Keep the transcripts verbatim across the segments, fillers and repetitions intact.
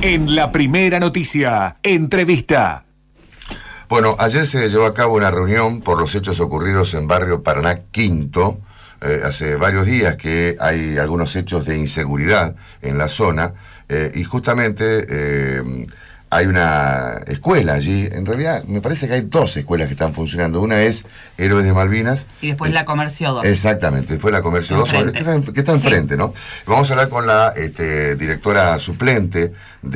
En La Primera Noticia, entrevista. Bueno, ayer se llevó a cabo una reunión por los hechos ocurridos en barrio Paraná Quinto. Eh, hace varios días que hay algunos hechos de inseguridad en la zona eh, y justamente eh, hay una escuela allí. En realidad me parece que hay dos escuelas que están funcionando. Una es Héroes de Malvinas. Y después eh, la Comercio dos. Exactamente, después la Comercio dos, que está, que está enfrente, sí. ¿No? Vamos a hablar con la este, directora suplente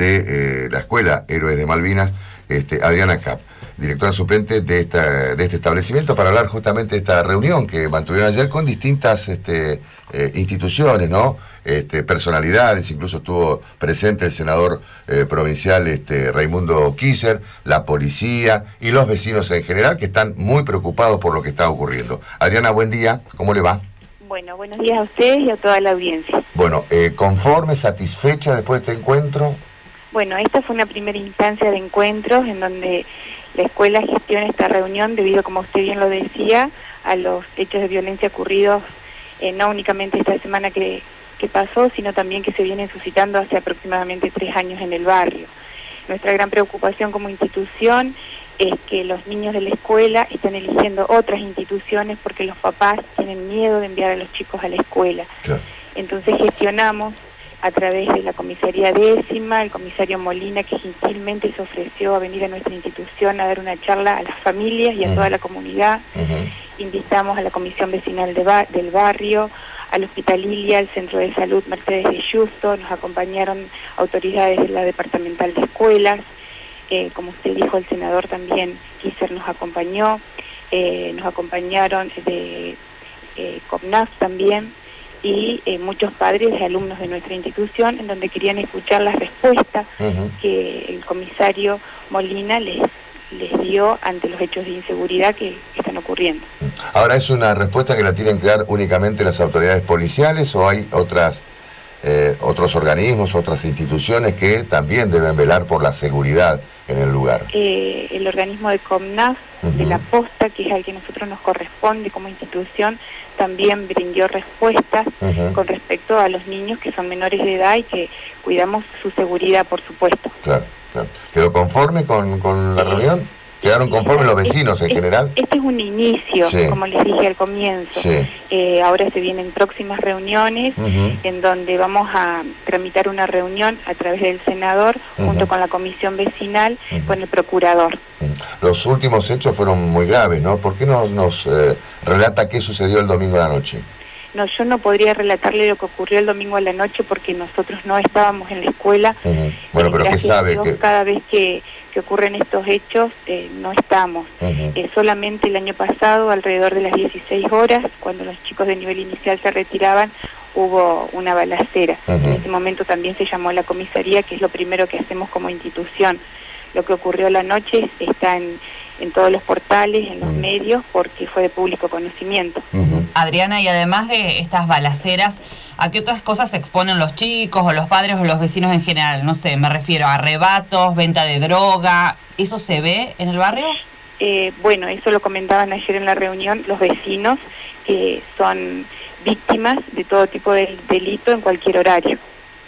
de eh, la escuela Héroes de Malvinas, este, Adriana Cap, directora suplente de, esta, de este establecimiento, para hablar justamente de esta reunión que mantuvieron ayer con distintas este, eh, instituciones, ¿no? Este, personalidades, incluso estuvo presente el senador eh, provincial este, Raimundo Kisser, la policía y los vecinos en general, que están muy preocupados por lo que está ocurriendo. Adriana, buen día, ¿cómo le va? Bueno, buenos días a ustedes y a toda la audiencia. Bueno, eh, ¿conforme, satisfecha después de este encuentro? Bueno, esta fue una primera instancia de encuentros en donde la escuela gestiona esta reunión debido, como usted bien lo decía, a los hechos de violencia ocurridos eh, no únicamente esta semana que, que pasó, sino también que se vienen suscitando hace aproximadamente tres años en el barrio. Nuestra gran preocupación como institución es que los niños de la escuela están eligiendo otras instituciones porque los papás tienen miedo de enviar a los chicos a la escuela. Claro. Entonces gestionamos a través de la comisaría décima, el comisario Molina, que gentilmente se ofreció a venir a nuestra institución a dar una charla a las familias y a uh-huh. toda la comunidad. Uh-huh. Invitamos a la comisión vecinal de bar del barrio, al Hospital Ilia, al Centro de Salud Mercedes de Justo, nos acompañaron autoridades de la Departamental de Escuelas, eh, como usted dijo, el senador también, Kisser, nos acompañó, eh, nos acompañaron de eh, COPNAF también, y eh, muchos padres y alumnos de nuestra institución, en donde querían escuchar las respuestas uh-huh. que el comisario Molina les, les dio ante los hechos de inseguridad que, que están ocurriendo. Ahora, ¿es una respuesta que la tienen que dar únicamente las autoridades policiales o hay otras eh, otros organismos, otras instituciones que también deben velar por la seguridad en el lugar? Eh, el organismo de COPNAF, uh-huh. de la Posta, que es al que nosotros nos corresponde como institución, también brindó respuestas uh-huh. con respecto a los niños que son menores de edad y que cuidamos su seguridad, por supuesto. Claro, claro. ¿Quedó conforme con, con la reunión? ¿Quedaron conformes los vecinos en general? Este es un inicio, sí. como les dije al comienzo. Sí. Eh, ahora se vienen próximas reuniones uh-huh. en donde vamos a tramitar una reunión a través del senador uh-huh. junto con la comisión vecinal, uh-huh. con el procurador. Uh-huh. Los últimos hechos fueron muy graves, ¿no? ¿Por qué no nos eh, relata qué sucedió el domingo a la noche? No, yo no podría relatarle lo que ocurrió el domingo a la noche porque nosotros no estábamos en la escuela. Uh-huh. Bueno, pero ¿qué sabe? Dios, que... Cada vez que, que ocurren estos hechos, eh, no estamos. Uh-huh. eh, solamente el año pasado, alrededor de las dieciséis horas, cuando los chicos de nivel inicial se retiraban, hubo una balacera. Uh-huh. En ese momento también se llamó a la comisaría, que es lo primero que hacemos como institución. Lo que ocurrió la noche está en, en todos los portales, en los uh-huh. medios, porque fue de público conocimiento. Uh-huh. Adriana, y además de estas balaceras, ¿a qué otras cosas se exponen los chicos o los padres o los vecinos en general? No sé, me refiero a arrebatos, venta de droga. ¿Eso se ve en el barrio? Eh, bueno, eso lo comentaban ayer en la reunión los vecinos, que son víctimas de todo tipo de delito en cualquier horario.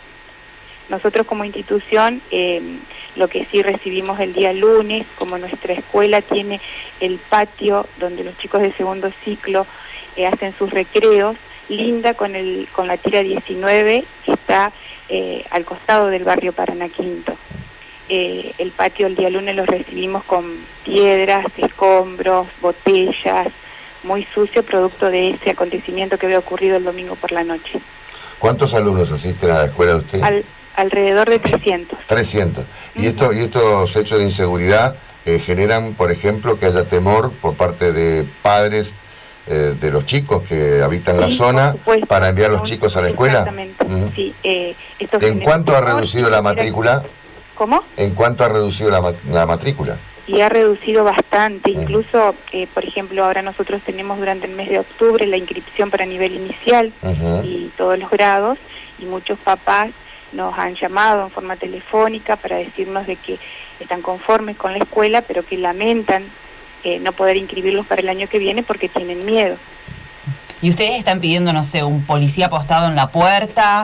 Nosotros como institución, eh, lo que sí recibimos el día lunes, como nuestra escuela tiene el patio donde los chicos de segundo ciclo eh, hacen sus recreos, linda con el con la tira diecinueve, que está eh, al costado del barrio Paraná Quinto. Eh, el patio el día lunes lo recibimos con piedras, escombros, botellas, muy sucio, producto de ese acontecimiento que había ocurrido el domingo por la noche. ¿Cuántos alumnos asisten a la escuela de usted? Al, alrededor de trescientos. trescientos. ¿Y, esto, y estos hechos de inseguridad eh, generan, por ejemplo, que haya temor por parte de padres eh, de los chicos que habitan sí, la zona para enviar a los chicos a la escuela? Exactamente, uh-huh. sí. Eh, esto ¿En cuánto ha reducido la matrícula? ¿Cómo? ¿En cuánto ha reducido la, la matrícula? Y ha reducido bastante, uh-huh. incluso, eh, por ejemplo, ahora nosotros tenemos durante el mes de octubre la inscripción para nivel inicial uh-huh. y todos los grados, y muchos papás nos han llamado en forma telefónica para decirnos de que están conformes con la escuela, pero que lamentan eh, no poder inscribirlos para el año que viene porque tienen miedo. ¿Y ustedes están pidiendo, no sé, un policía apostado en la puerta?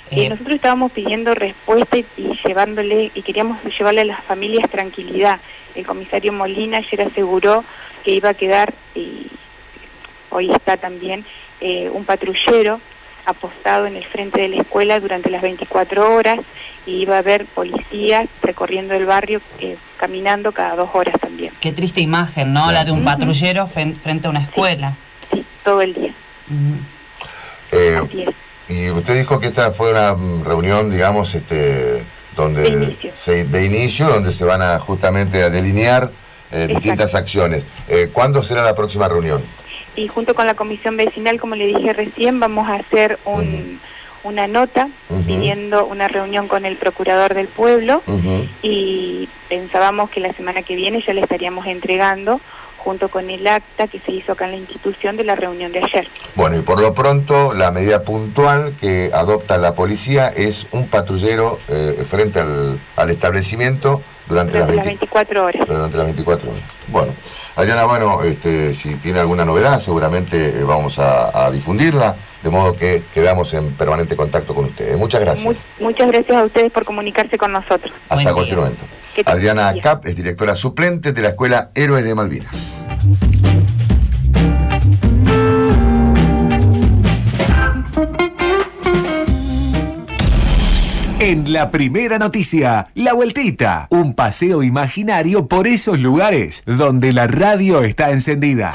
Eh, Eh, nosotros estábamos pidiendo respuesta y, y llevándole y queríamos llevarle a las familias tranquilidad. El comisario Molina ayer aseguró que iba a quedar, y hoy está también, eh, un patrullero apostado en el frente de la escuela durante las veinticuatro horas, y iba a haber policías recorriendo el barrio, eh, caminando cada dos horas también. Qué triste imagen, ¿no? La de un Ujú. patrullero fen- frente a una escuela. Sí, todo el día. Ujú. Eh, Así es. y usted dijo que esta fue una mm, reunión, digamos, este, donde De inicio. Se, de inicio, donde se van a justamente a delinear eh, distintas acciones. Eh, ¿Cuándo será la próxima reunión? Y junto con la comisión vecinal, como le dije recién, vamos a hacer un, una nota Ujú. pidiendo una reunión con el procurador del pueblo, Ujú. y pensábamos que la semana que viene ya le estaríamos entregando, junto con el acta que se hizo acá en la institución de la reunión de ayer. Bueno, y por lo pronto, la medida puntual que adopta la policía es un patrullero eh, frente al, al establecimiento durante, Durante las las, veinti- veinticuatro horas. durante las veinticuatro horas. Bueno, Adriana, bueno, este, si tiene alguna novedad, seguramente eh, vamos a, a difundirla, de modo que quedamos en permanente contacto con ustedes. Muchas gracias. Mu- muchas gracias a ustedes por comunicarse con nosotros. Hasta Buen cualquier día. momento. Que tengan Adriana buen día. Cap es directora suplente de la Escuela Héroes de Malvinas. En la primera noticia, La Vueltita, un paseo imaginario por esos lugares donde la radio está encendida.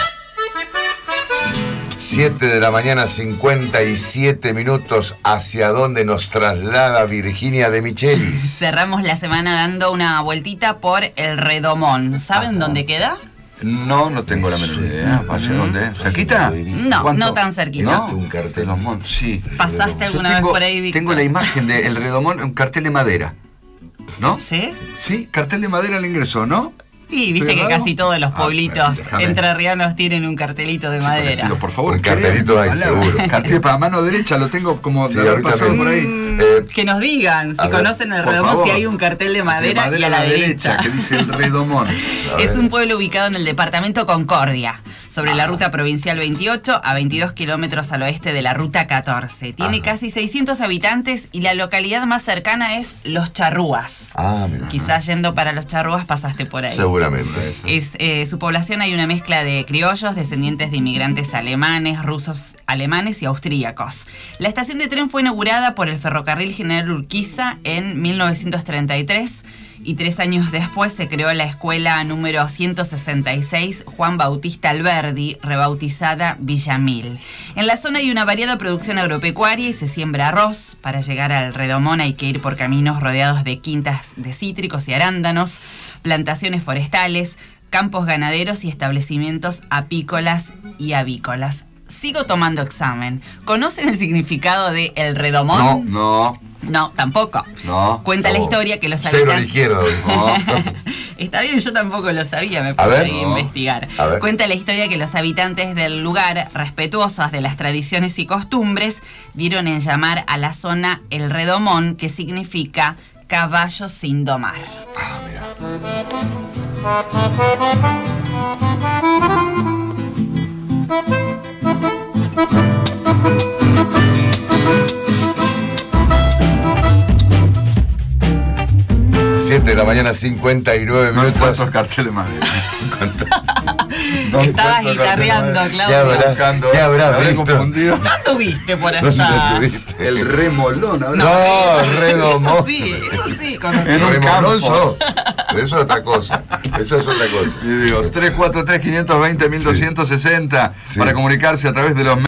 siete de la mañana, cincuenta y siete minutos. ¿Hacia dónde nos traslada Virginia de Michelis? Cerramos la semana dando una vueltita por el Redomón. ¿Saben Ajá. dónde queda? No, no tengo la menor idea. ¿Hacia dónde? ¿Cerquita? No, ¿Cuánto? no tan cerquita. ¿No? Un cartel. Los Mon- sí. ¿Pasaste Yo alguna vez tengo, por ahí, Víctor? tengo la imagen del Redomón, un cartel de madera. ¿No? ¿Sí? Sí, cartel de madera al ingreso, ¿no? Y viste ¿Estoy que errado? casi todos los Ah, pueblitos déjame. entrerrianos tienen un cartelito de madera. Pero por favor, Un cartelito créanme, hay, palabra. seguro. Cartel para mano derecha, lo tengo como Sí, de haber ahorita pasado mismo. por ahí. Mm, Eh, que nos digan si a ver, conocen el por Redomón, favor. si hay un cartel de madera, De y a la, derecha. que dice el Redomón. A Es ver. un pueblo ubicado en el departamento Concordia, sobre la ruta provincial veintiocho, a veintidós kilómetros al oeste de la ruta catorce. Tiene Ajá. casi seiscientos habitantes y la localidad más cercana es Los Charrúas. Ah, mira. Quizás yendo para Los Charrúas pasaste por ahí. Seguramente. Es, eh, su población hay una mezcla de criollos, descendientes de inmigrantes alemanes, rusos, alemanes y austríacos. La estación de tren fue inaugurada por el Ferrocarril General Urquiza en mil novecientos treinta y tres y tres años después se creó la escuela número ciento sesenta y seis Juan Bautista Alberdi, rebautizada Villamil. En la zona hay una variada producción agropecuaria y se siembra arroz. Para llegar al Redomón hay que ir por caminos rodeados de quintas de cítricos y arándanos, plantaciones forestales, campos ganaderos y establecimientos apícolas y avícolas. Sigo tomando examen. ¿Conocen el significado de el Redomón? No, No, tampoco. no. Cuenta la No. historia que los Cero a la habitantes... izquierda. No. Está bien, yo tampoco lo sabía, me A puse ver. ahí a No. investigar. A ver. Cuenta la historia que los habitantes del lugar, respetuosos de las tradiciones y costumbres, dieron en llamar a la zona el Redomón, que significa caballo sin domar. Ah, mira. siete de la mañana, cincuenta y nueve No minutos. encuentro el cartel de madera. No Estabas encuentro el cartel de guitarreando, madera. Claudio. Ya habrá, Buscando, ya habrá me habré visto. confundido. ¿Cuándo viste por No sé si lo allá? tuviste. El remolón, ¿habrá? No, Eso Redomón. sí, eso sí, conocí. En un Remolón campo. sos. Eso es otra cosa. Eso es otra cosa. Y digo, tres cuatro tres, quinientos veinte, mil doscientos sesenta Sí. para comunicarse a través de los